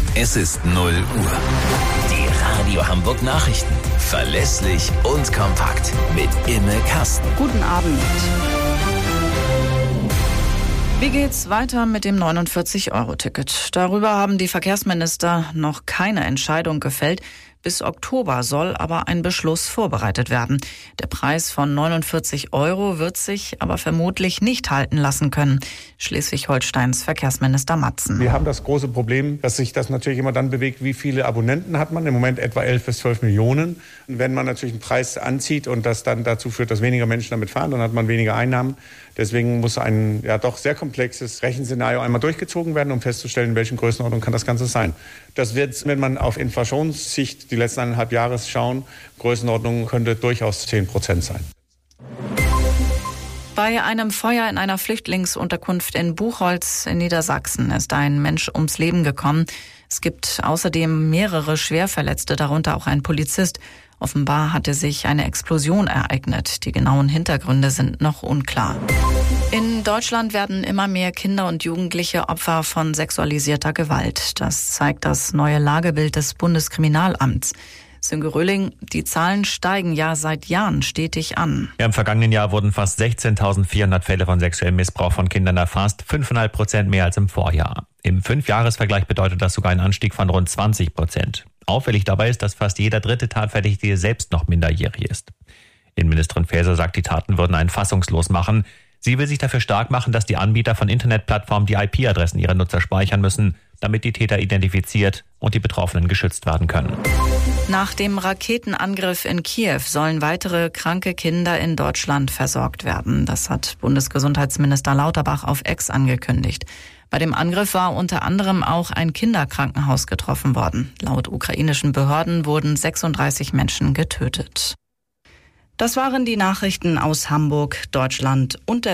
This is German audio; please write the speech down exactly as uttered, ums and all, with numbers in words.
Es ist null Uhr. Die Radio Hamburg Nachrichten. Verlässlich und kompakt. Mit Imme Kasten. Guten Abend. Wie geht's weiter mit dem neunundvierzig Euro Ticket? Darüber haben die Verkehrsminister noch keine Entscheidung gefällt. Bis Oktober soll aber ein Beschluss vorbereitet werden. Der Preis von neunundvierzig Euro wird sich aber vermutlich nicht halten lassen können. Schleswig-Holsteins Verkehrsminister Matzen. Wir haben das große Problem, dass sich das natürlich immer dann bewegt, wie viele Abonnenten hat man. Im Moment etwa elf bis zwölf Millionen. Und wenn man natürlich einen Preis anzieht und das dann dazu führt, dass weniger Menschen damit fahren, dann hat man weniger Einnahmen. Deswegen muss ein ja doch sehr komplexes Rechenszenario einmal durchgezogen werden, um festzustellen, in welchen Größenordnung kann das Ganze sein. Das wird, wenn man auf Inflationssicht die letzten eineinhalb Jahre schauen, Größenordnung könnte durchaus zehn Prozent sein. Bei einem Feuer in einer Flüchtlingsunterkunft in Buchholz in Niedersachsen ist ein Mensch ums Leben gekommen. Es gibt außerdem mehrere Schwerverletzte, darunter auch ein Polizist. Offenbar hatte sich eine Explosion ereignet. Die genauen Hintergründe sind noch unklar. In Deutschland werden immer mehr Kinder und Jugendliche Opfer von sexualisierter Gewalt. Das zeigt das neue Lagebild des Bundeskriminalamts. Sönke Röhling, die Zahlen steigen ja seit Jahren stetig an. Ja, im vergangenen Jahr wurden fast sechzehntausendvierhundert Fälle von sexuellem Missbrauch von Kindern erfasst, fünf Komma fünf Prozent mehr als im Vorjahr. Im Fünfjahresvergleich bedeutet das sogar einen Anstieg von rund zwanzig Prozent. Auffällig dabei ist, dass fast jeder dritte Tatverdächtige selbst noch minderjährig ist. Innenministerin Faeser sagt, die Taten würden einen fassungslos machen. Sie will sich dafür stark machen, dass die Anbieter von Internetplattformen die I P-Adressen ihrer Nutzer speichern müssen, damit die Täter identifiziert und die Betroffenen geschützt werden können. Nach dem Raketenangriff in Kiew sollen weitere kranke Kinder in Deutschland versorgt werden. Das hat Bundesgesundheitsminister Lauterbach auf X angekündigt. Bei dem Angriff war unter anderem auch ein Kinderkrankenhaus getroffen worden. Laut ukrainischen Behörden wurden sechsunddreißig Menschen getötet. Das waren die Nachrichten aus Hamburg, Deutschland und der